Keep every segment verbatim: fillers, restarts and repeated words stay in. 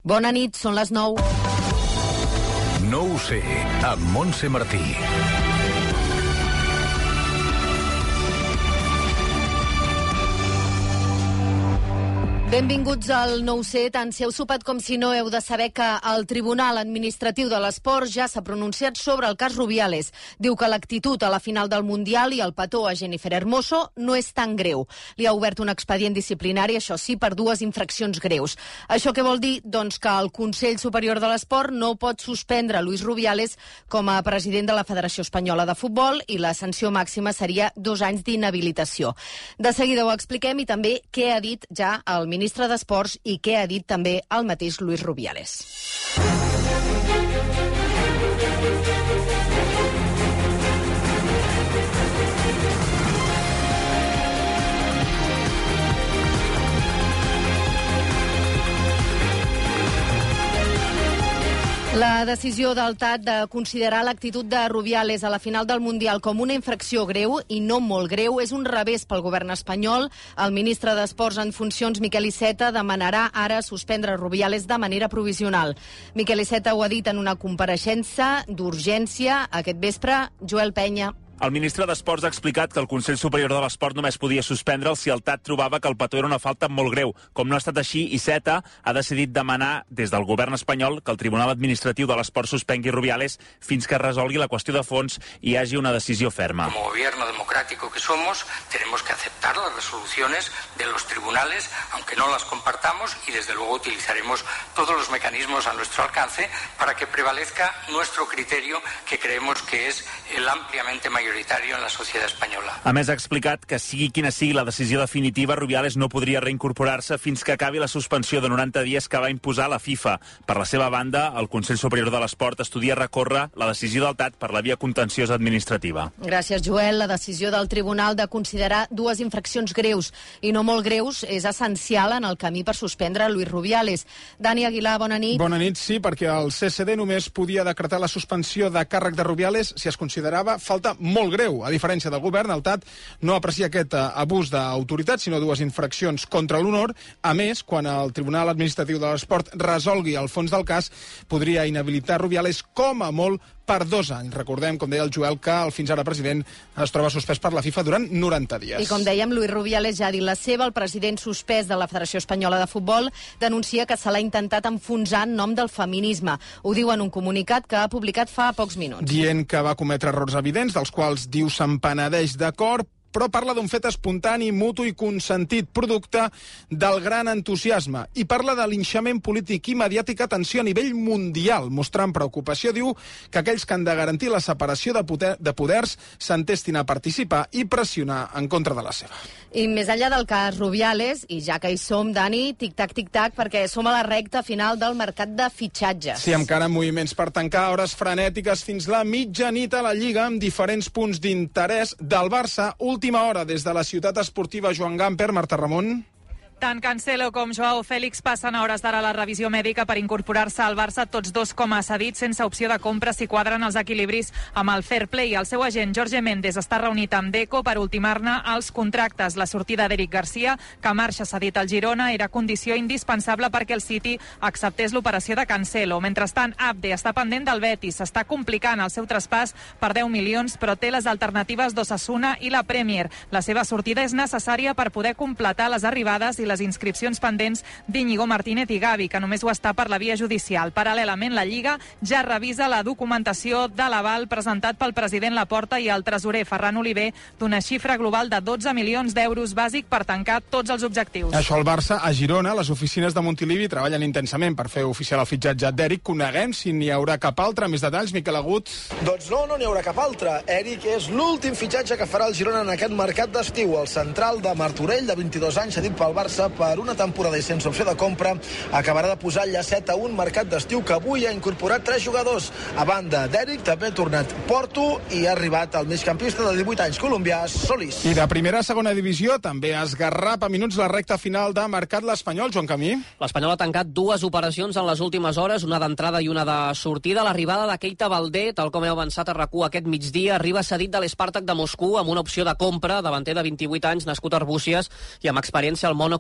Bona nit, són les nou. No ho sé, amb Montse Martí. Benvinguts al Nou C. Tant si heu sopat com si no, heu de saber que el Tribunal Administratiu de l'Esport ja s'ha pronunciat sobre el cas Rubiales. Diu que l'actitud a la final del Mundial i el petó a Jennifer Hermoso no és tan greu. Li ha obert un expedient disciplinari, això sí, per dues infraccions greus. Això què vol dir? Doncs que el Consell Superior de l'Esport no pot suspendre Luis Rubiales com a president de la Federació Espanyola de Futbol i la sanció màxima seria dos anys d'inhabilitació. De seguida ho expliquem i també què ha dit ja el ministre ministre d'Esports i què ha dit també el mateix Luis Rubiales. La decisió del T A T de considerar l'actitud de Rubiales a la final del Mundial com una infracció greu i no molt greu és un revés pel govern espanyol. El ministre d'Esports en funcions, Miquel Iceta, demanarà ara suspendre Rubiales de manera provisional. Miquel Iceta ho ha dit en una compareixença d'urgència aquest vespre. Joel Penya. El ministre d'Esports ha explicat que el Consell Superior de l'Esport només podia suspendre'l si el T A T trobava que el petó era una falta molt greu. Com no ha estat així, Iceta ha decidit demanar des del govern espanyol que el Tribunal Administratiu de l'Esport suspengui Rubiales fins que resolgui la qüestió de fons i hi hagi una decisió ferma. Como gobierno democrático que somos, tenemos que aceptar las resoluciones de los tribunales, aunque no las compartamos, y desde luego utilizaremos todos los mecanismos a nuestro alcance para que prevalezca nuestro criterio, que creemos que es el ampliamente mayoritario en la sociedad espanyola. A més, ha explicat que sigui quina sigui la decisió definitiva, Rubiales no podria reincorporar-se fins que acabi la suspensió de noranta dies que va imposar la FIFA. Per la seva banda, el Consell Superior de l'Esport estudia recórrer la decisió del T A T per la via contenciosa administrativa. Gràcies, Joel. La decisió del Tribunal de considerar dues infraccions greus i no molt greus és essencial en el camí per suspendre Luis Rubiales. Dani Aguilar, bona nit. Bona nit, sí, perquè el C C D només podia decretar la suspensió de càrrec de Rubiales si es considerava falta molt molt greu. A diferència del govern, el T A T no aprecia aquest uh, abús d'autoritat, sinó dues infraccions contra l'honor. A més, quan el Tribunal Administratiu de l'Esport resolgui el fons del cas, podria inhabilitar Rubiales com a molt per dos anys. Recordem, com deia el Joel, que el fins ara president es troba suspès per la FIFA durant noranta dies. I com dèiem, Luis Rubiales ja ha dit la seva. El president suspès de la Federació Espanyola de Futbol denuncia que se l'ha intentat enfonsar en nom del feminisme. Ho diu en un comunicat que ha publicat fa pocs minuts. Dient que va cometre errors evidents, dels quals diu se'n penedeix d'acord, però parla d'un fet espontani, mutu i consentit, producte del gran entusiasme. I parla de linxament polític i mediàtic, atenció, a nivell mundial, mostrant preocupació. Diu que aquells que han de garantir la separació de, poder, de poders s'entestin a participar i pressionar en contra de la seva. I més enllà del cas Rubiales, i ja que hi som, Dani, tic-tac, tic-tac, perquè som a la recta final del mercat de fitxatges. Sí, encara amb moviments per tancar, hores frenètiques fins la mitjanit a la Lliga, amb diferents punts d'interès del Barça. Última hora des de la ciutat esportiva Joan Gamper. Marta Ramon. Tant Cancelo com Joao Fèlix passen a hores d'ara la revisió mèdica per incorporar-se al Barça, tots dos com a cedits, sense opció de compra si quadren els equilibris amb el fair play. El seu agent, Jorge Méndez, està reunit amb Deco per ultimar-ne els contractes. La sortida d'Eric Garcia, que marxa cedit al Girona, era condició indispensable perquè el City acceptés l'operació de Cancelo. Mentrestant, Abde està pendent del Betis, s'està complicant el seu traspàs per deu milions, però té les alternatives d'Osasuna i la Premier. La seva sortida és necessària per poder completar les arribades i les inscripcions pendents d'Íñigo Martínez i Gavi, que només ho està per la via judicial. Paral·lelament, la Lliga ja revisa la documentació de l'aval presentat pel president Laporta i el tresorer Ferran Oliver d'una xifra global de dotze milions d'euros bàsic per tancar tots els objectius. Això al Barça. A Girona, les oficines de Montilivi treballen intensament per fer oficial el fitxatge d'Eric. Coneguem si n'hi haurà cap altre. Més detalls, Miquel Agut. Doncs no, no n'hi haurà cap altre. Eric és l'últim fitxatge que farà el Girona en aquest mercat d'estiu. El central de Martorell, de vint-i-dos anys, cedit pel Barça per una temporada i sense opció de compra, acabarà de posar el llacet a un mercat d'estiu que avui ha incorporat tres jugadors. A banda d'Eric, també ha tornat Porto i ha arribat el migcampista de divuit anys colombià, Solís. I de primera a segona divisió també esgarrapa a minuts la recta final de mercat l'Espanyol, Joan Camí. L'Espanyol ha tancat dues operacions en les últimes hores, una d'entrada i una de sortida. L'arribada de Keita Baldé, tal com heu avançat a RAC u aquest migdia, arriba cedit de l'Spartak de Moscou amb una opció de compra, davanter de vint-i-vuit anys, nascut a Arbúcies i amb experiència al Mónaco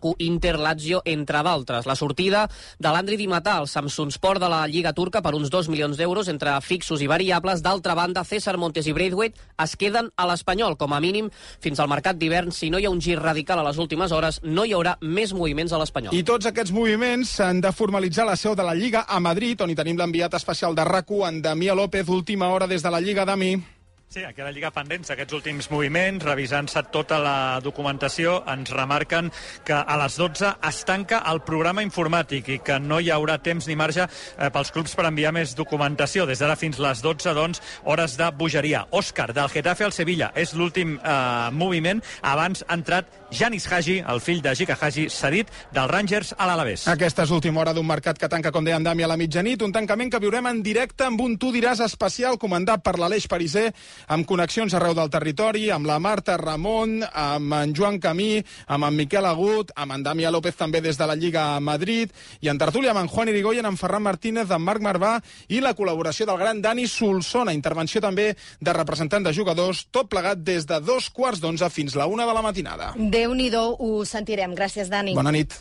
RAC u, Inter, Lazio, entre d'altres. La sortida de l'Andri Di Matà, el Samsunspor de la Lliga Turca, per uns dos milions d'euros entre fixos i variables. D'altra banda, César Montes i Braithwaite es queden a l'Espanyol, com a mínim fins al mercat d'hivern. Si no hi ha un gir radical a les últimes hores, no hi haurà més moviments a l'Espanyol. I tots aquests moviments s'han de formalitzar a la seu de la Lliga a Madrid, on hi tenim l'enviat especial de RAC u, en Damià López. Última hora des de la Lliga, Dami. Sí, aquí a la Lliga pendents aquests últims moviments, revisant-se tota la documentació, ens remarquen que a les dotze es tanca el programa informàtic i que no hi haurà temps ni marge eh, pels clubs per enviar més documentació. Des d'ara fins les dotze, doncs, hores de bogeria. Òscar, del Getafe al Sevilla, és l'últim eh, moviment. Abans ha entrat Janis Hagi, el fill de Gica Hagi, cedit del Rangers a l'Alavés. Aquesta és l'última hora d'un mercat que tanca, com deia en Dami, a la mitjanit, un tancament que viurem en directe amb un Tu diràs especial comandat per l'Aleix Pariser, amb connexions arreu del territori, amb la Marta Ramon, amb en Joan Camí, amb en Miquel Agut, amb en Damià López també des de la Lliga a Madrid, i en tertúlia amb en Juan Irigoyen, en Ferran Martínez, en Marc Marvà i la col·laboració del gran Dani Solsona. Intervenció també de representant de jugadors, tot plegat des de dos quarts d'onze fins la una de la matinada. Déu-n'hi-do, ho sentirem. Gràcies, Dani. Bona nit.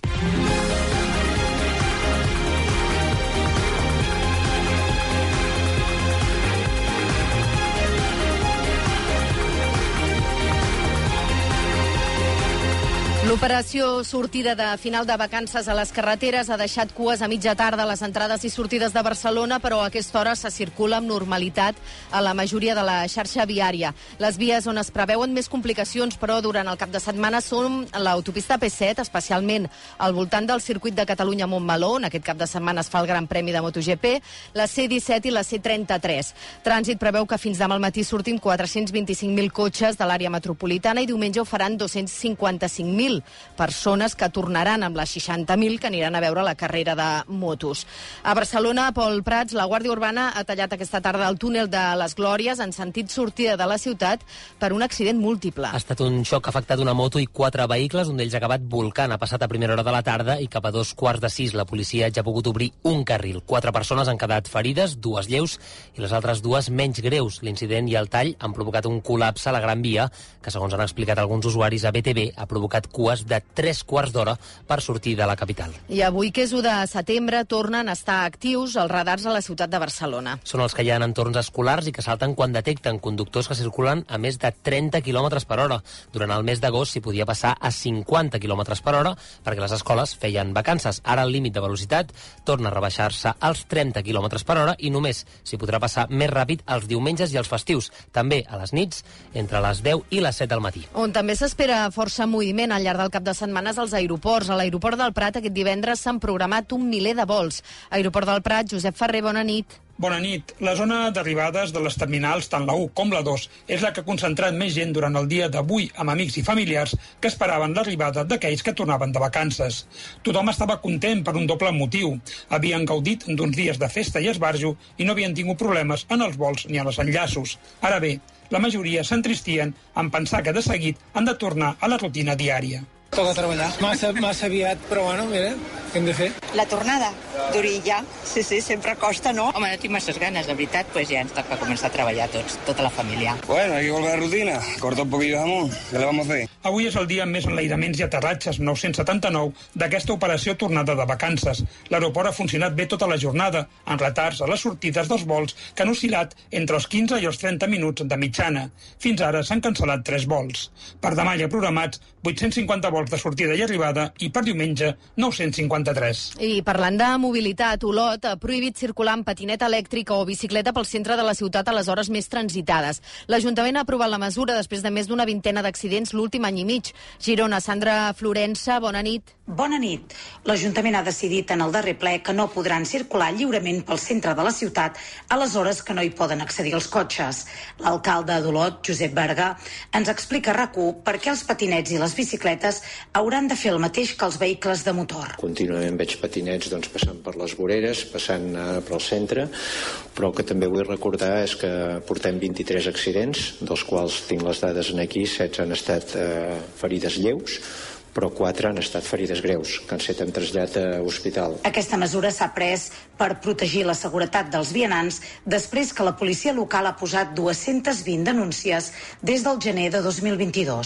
L'operació sortida de final de vacances a les carreteres ha deixat cues a mitja tarda a les entrades i sortides de Barcelona, però a aquesta hora se circula amb normalitat a la majoria de la xarxa viària. Les vies on es preveuen més complicacions, però, durant el cap de setmana són l'autopista P set, especialment al voltant del circuit de Catalunya-Montmeló, on aquest cap de setmana es fa el Gran Premi de MotoGP, la C disset i la C trenta-tres. Trànsit preveu que fins demà al matí surtin quatre-cents vint-i-cinc mil cotxes de l'àrea metropolitana i diumenge ho faran dos-cents cinquanta-cinc mil persones que tornaran amb les seixanta mil que aniran a veure la carrera de motos. A Barcelona, Pol Prats, la Guàrdia Urbana ha tallat aquesta tarda el túnel de les Glòries en sentit sortida de la ciutat per un accident múltiple. Ha estat un xoc que ha afectat una moto i quatre vehicles, un d'ells ha acabat volcant. Ha passat a primera hora de la tarda i cap a dos quarts de sis la policia ja ha pogut obrir un carril. Quatre persones han quedat ferides, dues lleus i les altres dues menys greus. L'incident i el tall han provocat un col·lapse a la Gran Via que, segons han explicat alguns usuaris a B T V, ha provocat cues de tres quarts d'hora per sortir de la capital. I avui, que és u de setembre, tornen a estar actius els radars a la ciutat de Barcelona. Són els que hi ha en entorns escolars i que salten quan detecten conductors que circulen a més de trenta quilòmetres per hora. Durant el mes d'agost s'hi podia passar a cinquanta quilòmetres per hora perquè les escoles feien vacances. Ara el límit de velocitat torna a rebaixar-se als trenta quilòmetres per hora i només s'hi podrà passar més ràpid els diumenges i els festius, també a les nits entre les deu i les set del matí. On també s'espera força moviment al llarg del cap de setmanes als aeroports. A l'aeroport del Prat aquest divendres s'han programat un miler de vols. Aeroport del Prat, Josep Ferrer, bona nit. Bona nit. La zona d'arribades de les terminals, tant la u com la dos, és la que ha concentrat més gent durant el dia d'avui, amb amics i familiars que esperaven l'arribada d'aquells que tornaven de vacances. Tothom estava content per un doble motiu. Havien gaudit d'uns dies de festa i esbarjo i no havien tingut problemes en els vols ni en els enllaços. Ara bé, la majoria s'entristien en pensar que de seguit han de tornar a la rutina diària. Toca treballar. Massa, massa aviat, però bueno, mira, què hem de fer? La tornada d'Orilla, sí, sí, sempre costa, ¿no? Home, no tinc masses ganes, de veritat, pues ja ens toca començar a treballar tots, tota la família. Bueno, hay que volver a la rutina, corta un poquillo de jamón, ¿qué le vamos a hacer? Avui és el dia amb més enlairaments i aterratges, nou-cents setanta-nou, d'aquesta operació tornada de vacances. L'aeroport ha funcionat bé tota la jornada, en retards a les sortides dels vols que han oscil·lat entre els quinze i els trenta minuts de mitjana. Fins ara s'han cancel·lat tres vols. Per demà hi ha programats vuit-cents cinquanta vols de sortida i arribada i per diumenge nou-cents cinquanta-tres. I parlant de mobilitat, Olot ha prohibit circular amb patineta elèctrica o bicicleta pel centre de la ciutat a les hores més transitades. L'Ajuntament ha aprovat la mesura després de més d'una vintena d'accidents l'últim any i mig. Girona, Sandra Florença, bona nit. Bona nit. L'Ajuntament ha decidit en el darrer ple que no podran circular lliurement pel centre de la ciutat a les hores que no hi poden accedir els cotxes. L'alcalde d'Olot, Josep Berga, ens explica a RAC u per què els patinets i les bicicletes hauran de fer el mateix que els vehicles de motor. Contínuament veig patinets doncs, passant per les voreres, passant uh, pel centre, però el que també vull recordar és que portem vint-i-tres accidents, dels quals tinc les dades aquí, setze han estat uh, ferides lleus, però quatre han estat ferides greus, que han estat trasllat a l'hospital. Aquesta mesura s'ha pres per protegir la seguretat dels vianants després que la policia local ha posat dues-centes vint denúncies des del gener de dos mil vint-i-dos.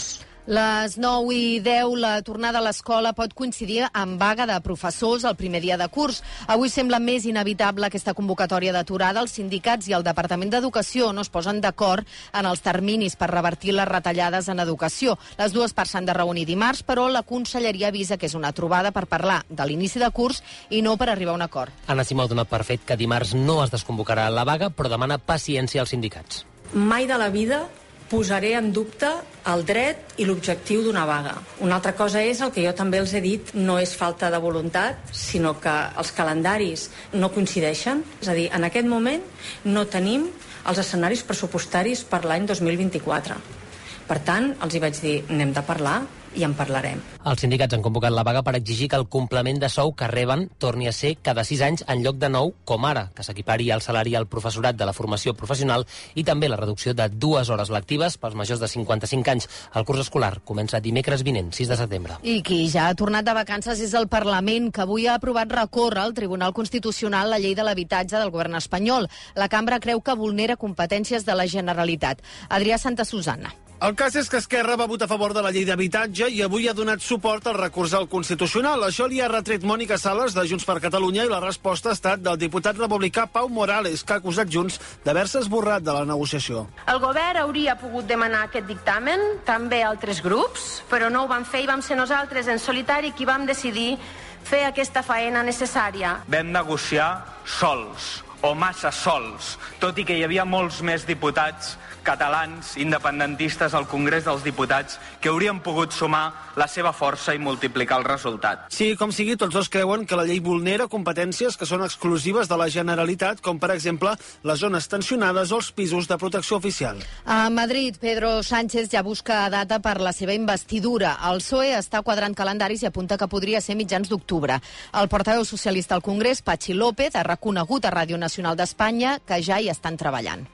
Les nou i deu, la tornada a l'escola pot coincidir amb vaga de professors el primer dia de curs. Avui sembla més inevitable aquesta convocatòria d'aturada. Els sindicats i el Departament d'Educació no es posen d'acord en els terminis per revertir les retallades en educació. Les dues parts s'han de reunir dimarts, però la Conselleria avisa que és una trobada per parlar de l'inici de curs i no per arribar a un acord. Anna Simó ha donat per fet que dimarts no es desconvocarà la vaga, però demana paciència als sindicats. Mai de la vida posaré en dubte el dret i l'objectiu d'una vaga. Una altra cosa és el que jo també els he dit, no és falta de voluntat, sinó que els calendaris no coincideixen. És a dir, en aquest moment no tenim els escenaris pressupostaris per l'any dos mil vint-i-quatre. Per tant, els hi vaig dir, anem de parlar i en parlarem. Els sindicats han convocat la vaga per exigir que el complement de sou que reben torni a ser cada sis anys en lloc de nou, com ara, que s'equipari el salari al professorat de la formació professional i també la reducció de dues hores lectives pels majors de cinquanta-cinc anys. El curs escolar comença dimecres vinent, sis de setembre. I qui ja ha tornat de vacances és el Parlament, que avui ha aprovat recórrer al Tribunal Constitucional la llei de l'habitatge del govern espanyol. La cambra creu que vulnera competències de la Generalitat. Adrià Santa Susanna. El cas és que Esquerra va votar a favor de la llei d'habitatge i avui ha donat suport al recurs al Constitucional. Això li ha retret Mònica Sales, de Junts per Catalunya, i la resposta ha estat del diputat republicà Pau Morales, que ha acusat Junts d'haver-se esborrat de la negociació. El govern hauria pogut demanar aquest dictamen, també altres grups, però no ho van fer i vam ser nosaltres en solitari qui vam decidir fer aquesta faena necessària. Vam negociar sols, o massa sols, tot i que hi havia molts més diputats catalans independentistes al Congrés dels Diputats que haurien pogut sumar la seva força i multiplicar el resultat. Sí, com sigui, tots dos creuen que la llei vulnera competències que són exclusives de la Generalitat, com per exemple les zones tensionades o els pisos de protecció oficial. A Madrid, Pedro Sánchez ja busca data per la seva investidura. El P S O E està quadrant calendaris i apunta que podria ser mitjans d'octubre. El portaveu socialista al Congrés, Patxi López, ha reconegut a Ràdio Nacional d'Espanya que ja hi estan treballant.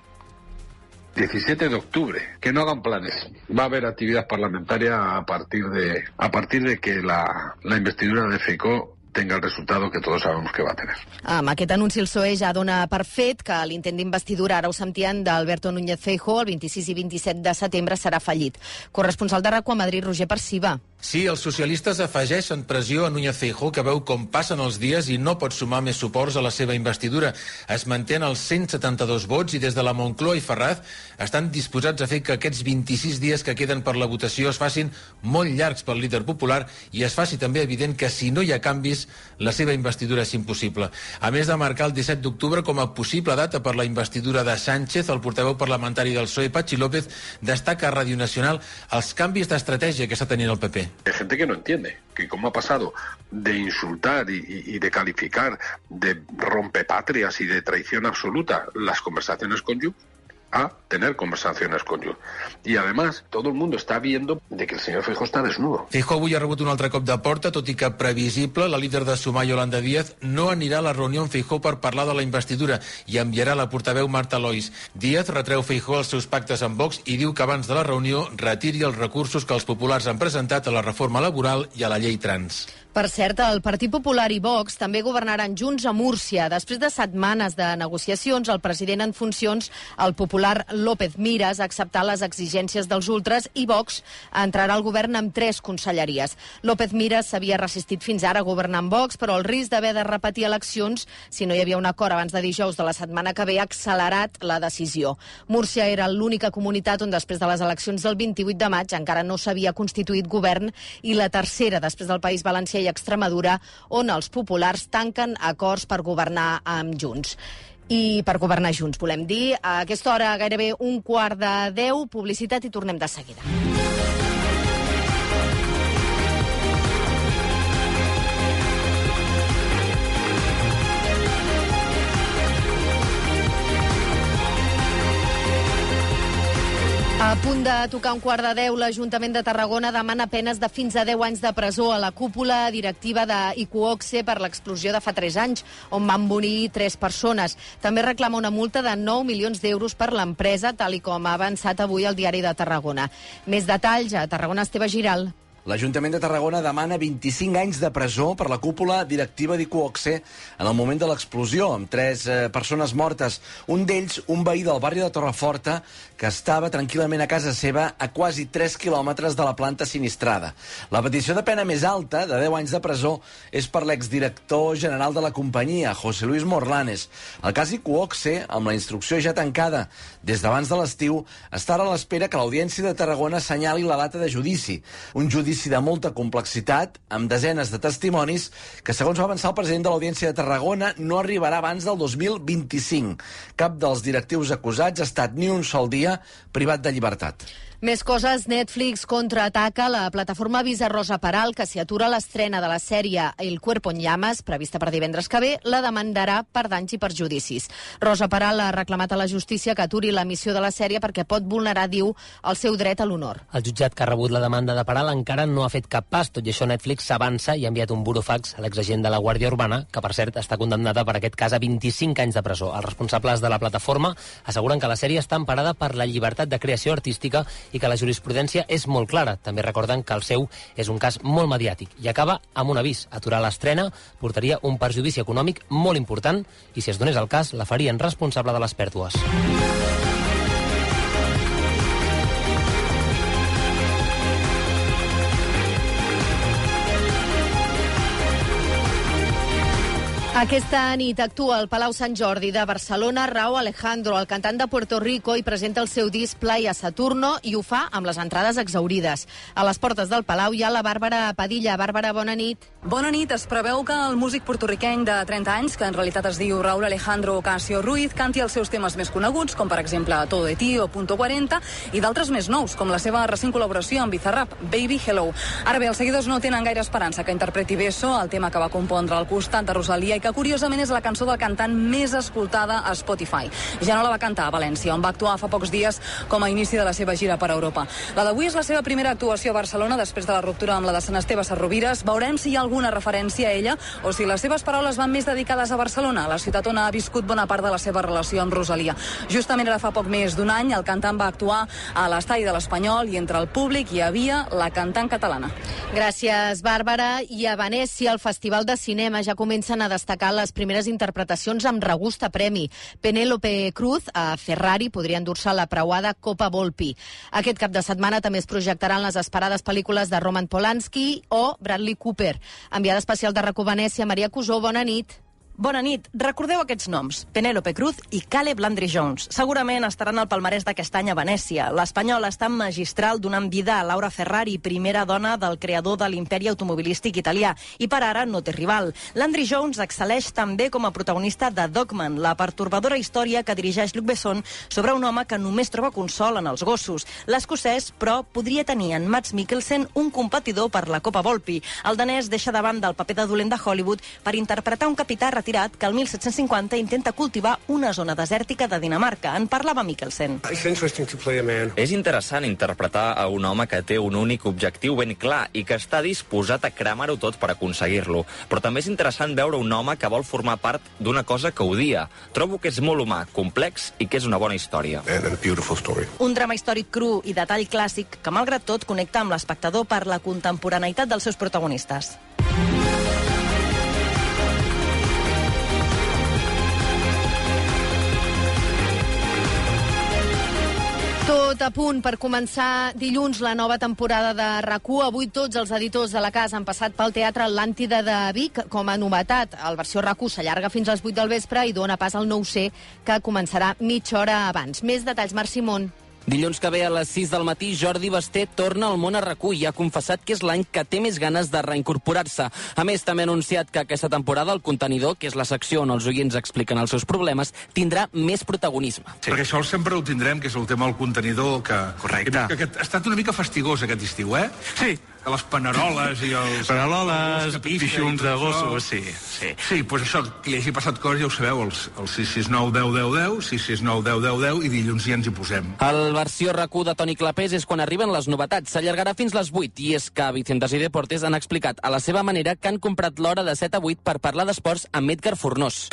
diecisiete de octubre, que no hagan planes. Va a haber actividad parlamentaria a partir de a partir de que la, la investidura de Feijóo tenga el resultado que todos sabemos que va a tener. Amb aquest anunci el P S O E ja dona per fet que l'intent d'investidura, ara ho sentíem, d'Alberto Núñez Feijóo el vint-i-sis i vint-i-set de setembre serà fallit. Corresponsal de RACU a Madrid, Roger Perciba. Sí, els socialistes afegeixen pressió a Núñez Feijóo, que veu com passen els dies i no pot sumar més suports a la seva investidura. Es mantén els cent setanta-dos vots i des de la Moncloa i Ferraz estan disposats a fer que aquests vint-i-sis dies que queden per la votació es facin molt llargs pel líder popular i es faci també evident que si no hi ha canvis la seva investidura és impossible. A més de marcar el disset d'octubre com a possible data per la investidura de Sánchez, el portaveu parlamentari del P S O E, Patxi López, destaca a Ràdio Nacional els canvis d'estratègia que està tenint el P P. Hay gente que no entiende que cómo ha pasado de insultar y, y, y de calificar de rompepatrias y de traición absoluta las conversaciones con Junts a tener conversaciones con Junts. Y además, todo el mundo está viendo de que el señor Feijóo está desnudo. Feijóo avui ha rebut un altre cop de porta, tot i que previsible, la líder de Sumar, Yolanda Díaz, no anirà a la reunió amb Feijóo per parlar de la investidura i enviarà la portaveu Marta Lois. Díaz retreu Feijóo els seus pactes amb Vox i diu que abans de la reunió retiri els recursos que els populars han presentat a la reforma laboral i a la llei trans. Per cert, el Partit Popular i Vox també governaran junts a Múrcia. Després de setmanes de negociacions, el president en funcions, el popular López Miras, ha acceptat les exigències dels ultres i Vox entrarà al govern amb tres conselleries. López Miras s'havia resistit fins ara a governar amb Vox, però el risc d'haver de repetir eleccions, si no hi havia un acord abans de dijous de la setmana que ve, ha accelerat la decisió. Múrcia era l'única comunitat on després de les eleccions del vint-i-vuit de maig encara no s'havia constituït govern i la tercera després del País Valencià i Extremadura, on els populars tanquen acords per governar amb Junts. I per governar junts, volem dir. A aquesta hora, gairebé un quart de deu, publicitat i tornem de seguida. A punt de tocar un quart de deu, l'Ajuntament de Tarragona demana penes de fins a deu anys de presó a la cúpula directiva d'Iqoxe per l'explosió de fa tres anys, on van morir tres persones. També reclama una multa de nou milions d'euros per l'empresa, tal i com ha avançat avui el Diari de Tarragona. Més detalls a Tarragona, Esteve Giral. L'Ajuntament de Tarragona demana vint-i-cinc anys de presó per la cúpula directiva d'Iqoxe en el moment de l'explosió, amb tres eh, persones mortes. Un d'ells, un veí del barri de Torreforta, que estava tranquil·lament a casa seva a quasi tres quilòmetres de la planta sinistrada. La petició de pena més alta, de deu anys de presó, és per l'exdirector general de la companyia, José Luis Morlanes. El cas Iqoxe, amb la instrucció ja tancada des d'abans de l'estiu, està ara a l'espera que l'Audiència de Tarragona assenyali la data de judici. Un judici de molta complexitat, amb desenes de testimonis, que, segons va avançar el president de l'Audiència de Tarragona, no arribarà abans del dos mil vint-i-cinc. Cap dels directius acusats ha estat ni un sol dia privat de llibertat. Més coses, Netflix contraataca la plataforma Visa Rosa Peral, que si atura l'estrena de la sèrie El Cuerpo en Llamas, prevista per divendres que ve, la demandarà per danys i perjudicis. Rosa Peral ha reclamat a la justícia que aturi l'emissió de la sèrie perquè pot vulnerar, diu, el seu dret a l'honor. El jutjat que ha rebut la demanda de Peral encara no ha fet cap pas. Tot i això, Netflix s'avança i ha enviat un burofax a l'exagent de la Guàrdia Urbana, que, per cert, està condemnada per aquest cas a vint-i-cinc anys de presó. Els responsables de la plataforma asseguren que la sèrie està emparada per la llibertat de creació artística i que la jurisprudència és molt clara. També recorden que el seu és un cas molt mediàtic i acaba amb un avís. Aturar l'estrena portaria un perjudici econòmic molt important i, si es donés el cas, la farien responsable de les pèrdues. Aquesta nit actua al Palau Sant Jordi de Barcelona Rauw Alejandro, el cantant de Puerto Rico, i presenta el seu disc Playa Saturno, i ho fa amb les entrades exhaurides. A les portes del Palau hi ha la Bàrbara Padilla. Bàrbara, bona nit. Bona nit. Es preveu que el músic portorriqueny de trenta anys, que en realitat es diu Raúl Alejandro Ocasio Ruiz, canti els seus temes més coneguts, com per exemple Todo de ti o Punto quaranta, i d'altres més nous, com la seva recent col·laboració amb Bizarrap, Baby Hello. Ara bé, els seguidors no tenen gaire esperança que interpreti Beso, el tema que va compondre al costat de Rosalia, i que curiosament és la cançó del cantant més escoltada a Spotify. Ja no la va cantar a València, on va actuar fa pocs dies com a inici de la seva gira per Europa. La d'avui és la seva primera actuació a Barcelona després de la ruptura amb la de Sant Esteve Sarrovires. Veurem si hi ha alguna referència a ella o si les seves paraules van més dedicades a Barcelona, la ciutat on ha viscut bona part de la seva relació amb Rosalia. Justament ara fa poc més d'un any, el cantant va actuar a l'estadi de l'Espanyol i entre el públic hi havia la cantant catalana. Gràcies, Bàrbara. I a Venècia, al Festival de Cinema, ja comencen a destacar les primeres interpretacions amb regust a premi. Penélope Cruz, a Ferrari, podria endur-se la preuada Copa Volpi. Aquest cap de setmana també es projectaran les esperades pel·lícules de Roman Polanski o Bradley Cooper. Enviada especial de R A C U Venècia, Maria Cusó, bona nit. Bona nit. Recordeu aquests noms, Penélope Cruz i Caleb Landry Jones. Segurament estaran al palmarès d'aquest any a Venècia. L'Espanyol està en magistral donant vida a Laura Ferrari, primera dona del creador de l'imperi automobilístic italià, i per ara no té rival. Landry Jones excel·leix també com a protagonista de Dogman, la pertorbadora història que dirigeix Luc Besson sobre un home que només troba consol en els gossos. L'escocès, però, podria tenir en Mads Mikkelsen un competidor per la Copa Volpi. El danès deixa davant del paper de dolent de Hollywood per interpretar un capità retirat que el mil set-cents cinquanta intenta cultivar una zona desèrtica de Dinamarca. En parlava Mikkelsen. És interessant interpretar a un home que té un únic objectiu ben clar i que està disposat a cremar-ho tot per aconseguir-lo. Però també és interessant veure un home que vol formar part d'una cosa que odia. Trobo que és molt humà, complex i que és una bona història. Un drama històric cru i de tall clàssic que, malgrat tot, connecta amb l'espectador per la contemporaneïtat dels seus protagonistes. Tot a punt per començar dilluns la nova temporada de R A C U. Avui tots els editors de la casa han passat pel Teatre Atlàntida de Vic com a novetat. El versió R A C U s'allarga fins als vuit del vespre i dona pas al nou C, que començarà mitja hora abans. Més detalls, Marc Simón. Dilluns que ve a les sis del matí, Jordi Basté torna al món a R A C U i ha confessat que és l'any que té més ganes de reincorporar-se. A més, també ha anunciat que aquesta temporada el contenidor, que és la secció on els oients expliquen els seus problemes, tindrà més protagonisme. Sí. Perquè això sempre ho tindrem, que és el tema del contenidor, que... Correcte. Que, que, que ha estat una mica fastigós aquest estiu, eh? Sí. Les paneroles i els... Paneroles, pixums de gossos, sí. Sí, sí, doncs això, que li hagi passat coses, ja ho sabeu, els, els sis sis nou deu deu deu, sis sis nou deu deu deu, i dilluns ja ens hi posem. El versió R A C U de Toni Clapés és quan arriben les novetats. S'allargarà fins les vuit, i és que Vicentes i Deportes han explicat a la seva manera que han comprat l'hora de set a vuit per parlar d'esports amb Edgar Fornós. Saludamos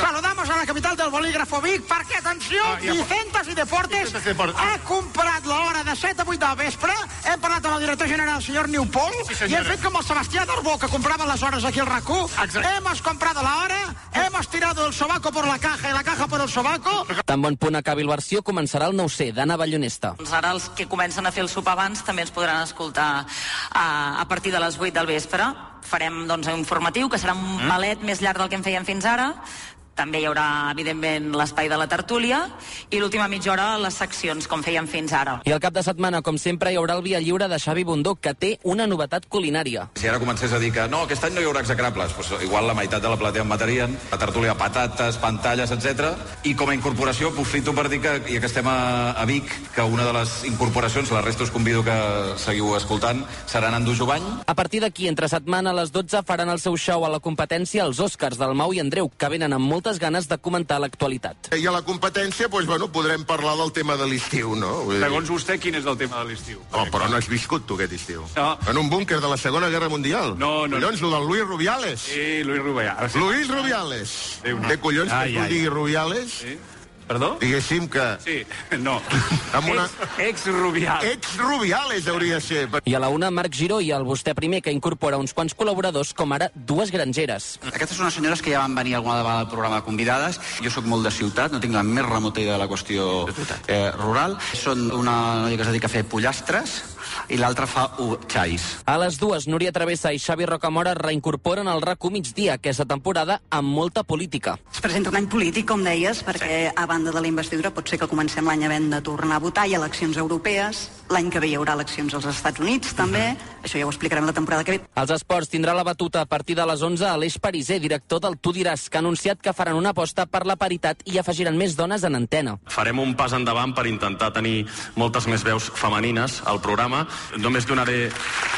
a la capital del bolígrafo Vic, perquè, atenció, Ah, ja- Vicentas i Deportes Vicentas i Deportes. ha comprat l'hora de set a vuit del vespre. Hem parlat amb el director general, el senyor Newpol, Sí, i senyora. hem fet com el Sebastià Darbó, que comprava les hores aquí al R A C U. Hemos comprado la hora, hemos tirado el sobaco por la caja y la caja por el sobaco. Tan bon punt acabi el versió, començarà el nou C d'Anna Ballonesta. Doncs ara els que comencen a fer el sopar abans també ens podran escoltar a, a partir de les vuit del vespre. Farem doncs, un informatiu que serà un palet més llarg del que en fèiem fins ara. També hi haurà, evidentment, l'espai de la tertúlia i l'última mitja hora les seccions, com fèiem fins ara. I al cap de setmana, com sempre, hi haurà el Via Lliure de Xavi Bundó, que té una novetat culinària. Si ara comencés a dir que no, aquest any no hi haurà execrables, doncs igual la meitat de la platea em matarien, la tertúlia, patates, pantalles, etcètera. I com a incorporació, aprofito per dir que, ja que estem a, a Vic, que una de les incorporacions, la resta us convido que seguiu escoltant, seran en Jovany. A partir d'aquí, entre setmana, a les dotze, faran el seu show a la competència els Oscars del Mau i Andreu, que venen amb moltes ganes de comentar l'actualitat. I a la competència, doncs, bueno, podrem parlar del tema de l'estiu, no? Vull dir... Segons vostè, quin és el tema de l'estiu? Oh, però no has viscut tu aquest estiu. No. En un búnquer de la Segona Guerra Mundial. No, no. Collons, el del Luis Rubiales. Sí, Luis Rubiales. Luis Rubiales. Déu-n'hi. De collons Ai, que tu ai. diguis Rubiales. Sí. Perdó? Diguéssim que... Sí, no. Amb una... Ex-Rubiales. Ex-Rubiales hauria de ser. I a la una, Marc Giró i el Vostè Primer, que incorpora uns quants col·laboradors, com ara dues grangeres. Aquestes són unes senyores que ja van venir alguna vegada al programa convidades. Jo sóc molt de ciutat, no tinc la més remota idea de la qüestió eh, rural. Són una noia que es dedica a fer pollastres i l'altra fa uh, xais. A les dues, Núria Travessa i Xavi Rocamora reincorporen el R A C U Migdia aquesta temporada amb molta política. Es presenta un any polític, com deies, perquè a banda de la investidura pot ser que comencem l'any havent de tornar a votar i eleccions europees. L'any que ve hi haurà eleccions als Estats Units, també. Això ja ho explicarem la temporada que ve. Els esports tindrà la batuta a partir de les onze Aleix Pariser, director del Tu diràs, que ha anunciat que faran una aposta per la paritat i afegiran més dones en antena. Farem un pas endavant per intentar tenir moltes més veus femenines al programa. Només donaré,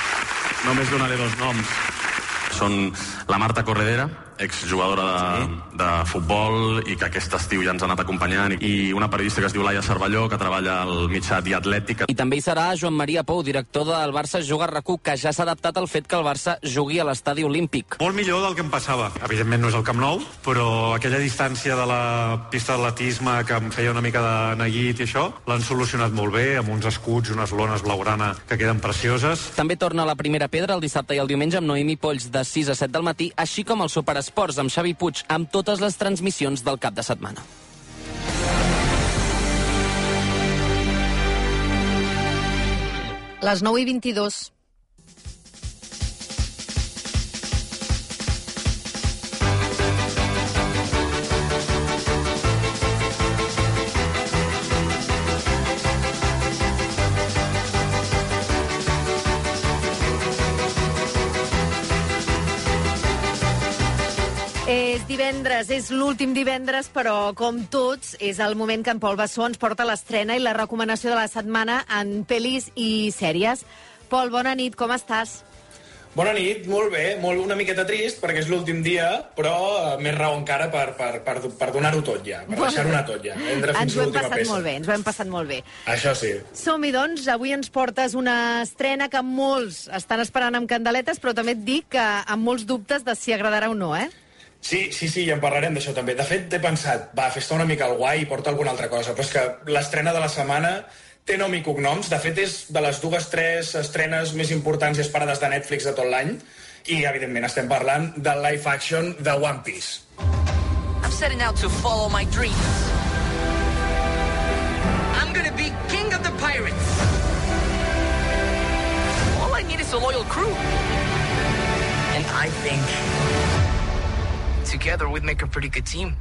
només donaré dos noms. Són la Marta Corredera, exjugadora de, de futbol i que aquest estiu ja ens ha anat acompanyant, i una periodista que es diu Laia Cervelló, que treballa al mitjà The Athletic. I també hi serà Joan Maria Pou, director del Barça Juga R A C U, que ja s'ha adaptat al fet que el Barça jugui a l'estadi olímpic. Molt millor del que em passava. Evidentment no és el Camp Nou, però aquella distància de la pista d'atletisme que em feia una mica de neguit i això, l'han solucionat molt bé, amb uns escuts, unes lones blaugrana que queden precioses. També torna la primera pedra el dissabte i el diumenge amb Noemi Polls de sis a set del matí, així com el Superesports amb Xavi Puig, amb totes les transmissions del cap de setmana. Les nou i vint-i-dos. És divendres, és l'últim divendres, però com tots, és el moment que en Pol Bassó ens porta l'estrena i la recomanació de la setmana en pel·lis i sèries. Pol, bona nit, com estàs? Bona nit, molt bé, molt, una miqueta trist perquè és l'últim dia, però uh, més raó encara per, per, per, per donar-ho tot ja, per deixar-ho anar tot ja. Ens ho hem passat peça. molt bé, ens ho hem passat molt bé. Això sí. Som-hi, doncs, avui ens portes una estrena que molts estan esperant amb candeletes, però també et dic que amb molts dubtes de si agradarà o no, eh? Sí, sí, sí, ja en parlarem d'això també. De fet, he pensat, va, fes-te una mica el guai i porta alguna altra cosa, però és que l'estrena de la setmana té nom i cognoms. De fet, és de les dues, tres estrenes més importants i esperades de Netflix de tot l'any. I, evidentment, estem parlant del live action de One Piece. I'm setting out to follow my dreams. I'm gonna be king of the pirates. All I need is a loyal crew. And I think together we'd make a pretty good team.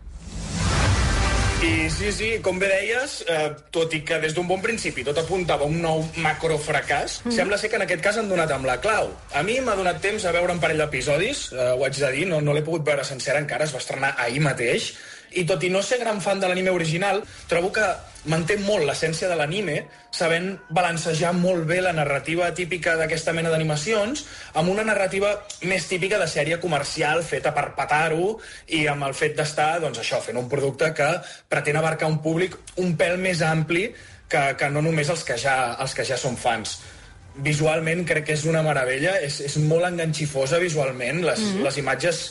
I sí, sí, com bé deies, eh, tot i que des d'un bon principi tot apuntava a un nou macrofracàs, mm. sembla ser que en aquest cas han donat amb la clau. A mi m'ha donat temps a veure un parell d'episodis, eh, ho haig de dir, no, no l'he pogut veure sencera encara, es va estrenar ahir mateix, i tot i no ser gran fan de l'anime original, trobo que manté molt l'essència de l'anime, sabent balancejar molt bé la narrativa típica d'aquesta mena d'animacions amb una narrativa més típica de sèrie comercial feta per petar-ho i amb el fet d'estar, doncs això, fent un producte que pretén abarcar un públic un pèl més ampli que, que no només els que ja, els que ja són fans. Visualment crec que és una meravella, és, és molt enganxifosa visualment, les, mm-hmm. les imatges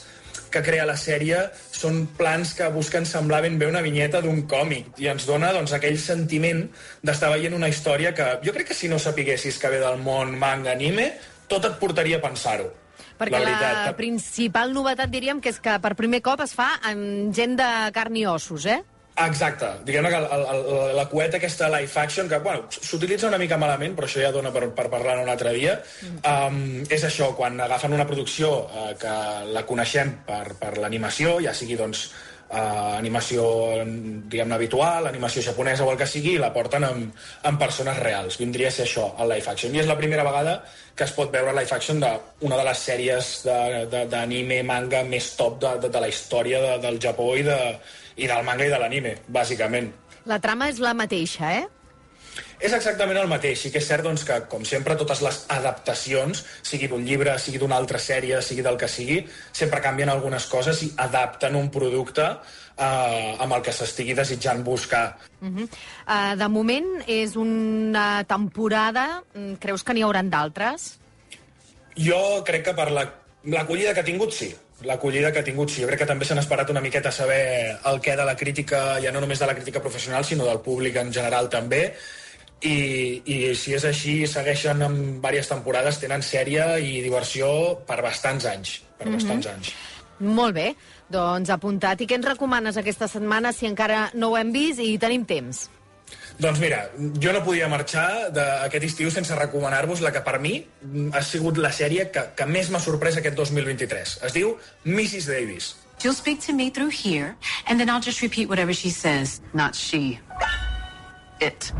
que crea la sèrie són plans que busquen semblar ben bé una vinyeta d'un còmic i ens dona doncs, aquell sentiment d'estar veient una història que jo crec que si no sapiguessis que ve del món manga anime, tot et portaria a pensar-ho. Perquè la, veritat, la principal novetat, diríem, que és que per primer cop es fa amb gent de carn i ossos, eh? Exacte. Diguem-ne que el, el, el, la cueta aquesta live action, que bueno, s'utilitza una mica malament, però això ja dona per, per parlar un altre dia, um, és això, quan agafen una producció uh, que la coneixem per, per l'animació, ja sigui doncs uh, animació, diguem-ne, habitual, animació japonesa o el que sigui, i la porten amb, amb persones reals. Vindria a ser això, el live action. I és la primera vegada que es pot veure live action d'una de les sèries d'anime, manga més top de, de, de la història de, del Japó i de i del manga i de l'anime, bàsicament. La trama és la mateixa, eh? És exactament el mateix, i que és cert doncs, que, com sempre, totes les adaptacions, sigui d'un llibre, sigui d'una altra sèrie, sigui del que sigui, sempre canvien algunes coses i adapten un producte eh, amb el que s'estigui desitjant buscar. Uh -huh. uh, de moment és una temporada, creus que n'hi hauran d'altres? Jo crec que per l'acollida que ha tingut, sí. L'acollida que ha tingut, sí. Jo crec que també s'han esperat una miqueta a saber el què de la crítica, ja no només de la crítica professional, sinó del públic en general també. I, i si és així, segueixen amb diverses temporades, tenen sèrie i diversió per bastants anys. Per mm-hmm. bastants anys. Molt bé. Doncs apuntat. I què ens recomanes aquesta setmana si encara no ho hem vist i tenim temps? Doncs mira, jo no podia marxar d'aquest estiu sense recomanar-vos la que per mi ha sigut la sèrie que, que més m'ha sorprès aquest dos mil vint-i-tres. Es diu missus Davis. She'll speak to me through here, and then I'll just repeat whatever she says. Not she. It.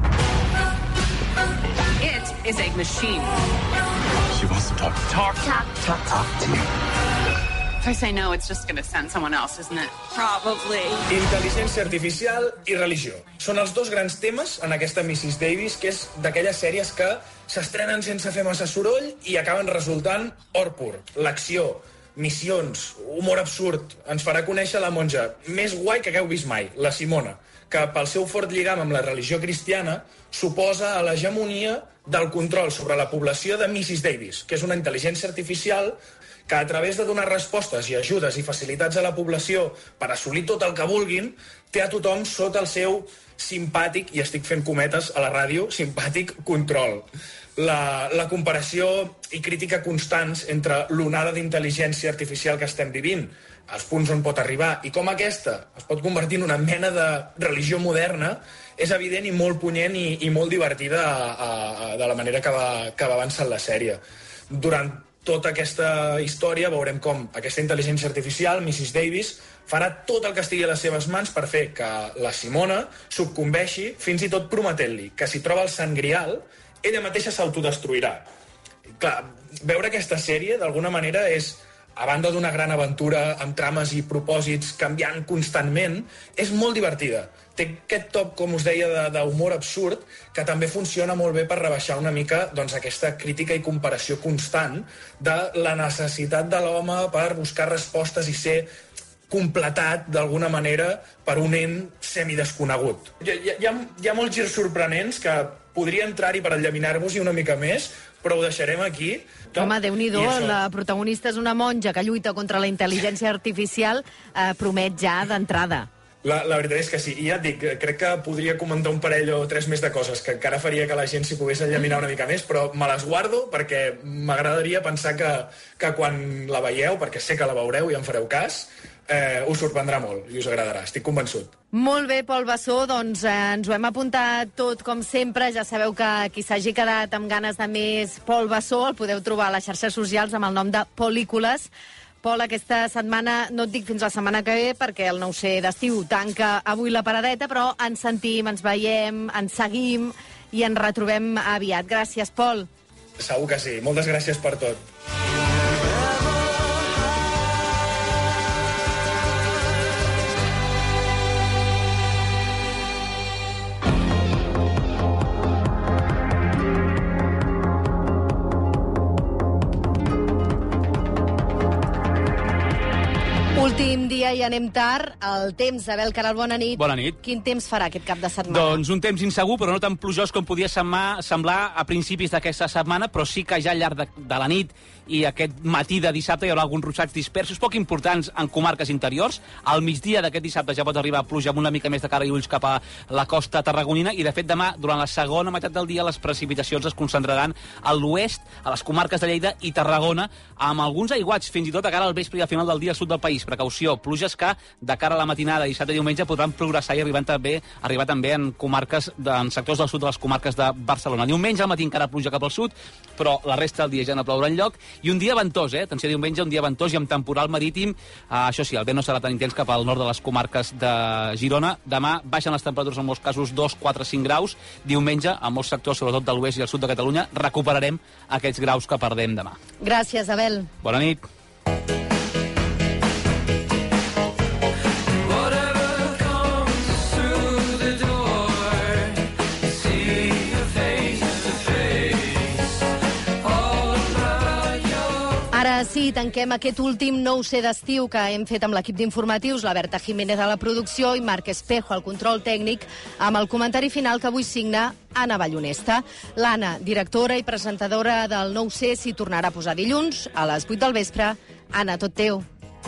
It is a machine. She wants to talk. Talk. Talk. Talk, talk to you. If I say no, it's just going to send someone else, isn't it? Probably. Intel·ligència artificial i religió. Són els dos grans temes en aquesta missus Davis, que és d'aquelles sèries que s'estrenen sense fer massa soroll i acaben resultant or pur. L'acció, missions, humor absurd. Ens farà conèixer la monja més guai que hagueu vist mai, la Simona, que pel seu fort lligam amb la religió cristiana suposa a l'hegemonia del control sobre la població de missus Davis, que és una intel·ligència artificial que a través de donar respostes i ajudes i facilitats a la població per assolir tot el que vulguin, té a tothom sota el seu simpàtic, i estic fent cometes a la ràdio, simpàtic control. La, la comparació i crítica constants entre l'onada d'intel·ligència artificial que estem vivint, els punts on pot arribar, i com aquesta es pot convertir en una mena de religió moderna, és evident i molt punyent i, i molt divertida a, a, a, de la manera que va, que va avançant la sèrie. Durant tota aquesta història veurem com aquesta intel·ligència artificial, missus Davis, farà tot el que estigui a les seves mans per fer que la Simona succumbeixi, fins i tot prometent-li que si troba el Sant Grial, ella mateixa s'autodestruirà. Clar, veure aquesta sèrie, d'alguna manera, és, a banda d'una gran aventura amb trames i propòsits canviant constantment, és molt divertida. Té aquest top, com us deia, d'humor absurd, que també funciona molt bé per rebaixar una mica doncs, aquesta crítica i comparació constant de la necessitat de l'home per buscar respostes i ser completat d'alguna manera per un ent semidesconegut. Hi, hi, hi, ha, hi ha molts girs sorprenents que podria entrar-hi per enllaminar-vos-hi una mica més, però ho deixarem aquí. Home, Déu-n'hi-do, la protagonista és una monja que lluita contra la intel·ligència artificial, eh, promet ja d'entrada. La, la veritat és que sí, i ja et dic, crec que podria comentar un parell o tres més de coses que encara faria que la gent s'hi pogués enllaminar una mica més, però me les guardo perquè m'agradaria pensar que, que quan la veieu, perquè sé que la veureu i en fareu cas, eh, us sorprendrà molt i us agradarà, estic convençut. Molt bé, Pol Bassó, doncs eh, ens ho hem apuntat tot com sempre. Ja sabeu que qui s'hagi quedat amb ganes de més Pol Bassó el podeu trobar a les xarxes socials amb el nom de Polícules. Pol, aquesta setmana, no et dic fins la setmana que ve, perquè el nou C d'estiu tanca avui la paradeta, però ens sentim, ens veiem, ens seguim i ens retrobem aviat. Gràcies, Pol. Segur que sí. Moltes gràcies per tot. Últim dia dia i anem tard. El temps, Abel Caral, bona nit. Bona nit. Quin temps farà aquest cap de setmana? Doncs un temps insegur, però no tan plujós com podia semblar a principis d'aquesta setmana, però sí que ja al llarg de, de la nit i aquest matí de dissabte hi haurà alguns ruixats dispersos, poc importants en comarques interiors. Al migdia d'aquest dissabte ja pot arribar pluja amb una mica més de cara i ulls cap a la costa tarragonina i, de fet, demà, durant la segona meitat del dia, les precipitacions es concentraran a l'oest, a les comarques de Lleida i Tarragona, amb alguns aiguats, fins i tot a cara al vespre i al final del dia al sud del país. Precaució, pluges que de cara a la matinada dissabte i diumenge podran progressar i arribar també, arribar també en comarques, de, en sectors del sud de les comarques de Barcelona. Diumenge al matí encara pluja cap al sud, però la resta del dia ja no plourà enlloc. I un dia ventós, eh? Atenció, diumenge, un dia ventós i amb temporal marítim. Uh, això sí, el vent no serà tan intens cap al nord de les comarques de Girona. Demà baixen les temperatures en molts casos dos, quatre, cinc graus. Diumenge, en molts sectors, sobretot de l'oest i el sud de Catalunya, recuperarem aquests graus que perdem demà. Gràcies, Abel. Bona nit. Ara sí, tanquem aquest últim nou C d'estiu que hem fet amb l'equip d'informatius, la Berta Jiménez a la producció i Marc Espejo al control tècnic, amb el comentari final que avui signa Anna Ballonesta. L'Anna, directora i presentadora del nou C, s'hi tornarà a posar dilluns a les vuit del vespre. Anna, tot teu.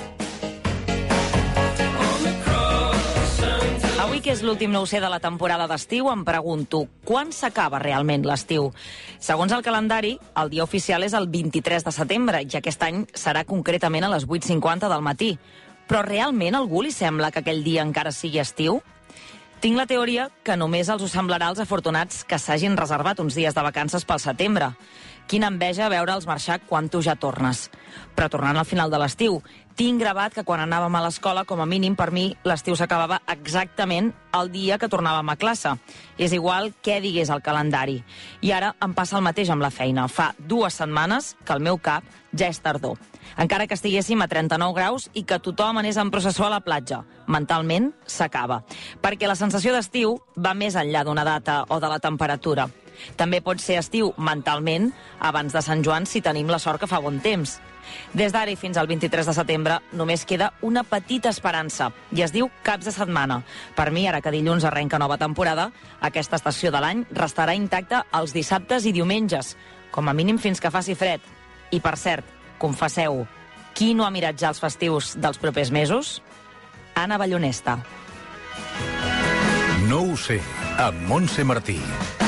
Avui, que és l'últim nou C de la temporada d'estiu, em pregunto, quan s'acaba realment l'estiu? Segons el calendari, el dia oficial és el vint-i-tres de setembre i aquest any serà concretament a les vuit cinquanta del matí. Però realment a algú li sembla que aquell dia encara sigui estiu? Tinc la teoria que només els ho semblarà als afortunats que s'hagin reservat uns dies de vacances pel setembre. Quina enveja veure'ls marxar quan tu ja tornes. Però tornant al final de l'estiu, tinc gravat que quan anàvem a l'escola, com a mínim per mi, l'estiu s'acabava exactament el dia que tornàvem a classe. És igual què digués el calendari. I ara em passa el mateix amb la feina. Fa dues setmanes que al meu cap ja és tardor. Encara que estiguéssim a trenta-nou graus i que tothom anés en processó a la platja. Mentalment s'acaba. Perquè la sensació d'estiu va més enllà d'una data o de la temperatura. També pot ser estiu mentalment abans de Sant Joan si tenim la sort que fa bon temps. Des d'ara i fins al vint-i-tres de setembre només queda una petita esperança i es diu caps de setmana. Per mi, ara que dilluns arrenca nova temporada, aquesta estació de l'any restarà intacta els dissabtes i diumenges, com a mínim fins que faci fred. I per cert, confesseu, qui no ha mirat ja els festius dels propers mesos? Anna Ballonesta. No ho sé, amb Montse Martí.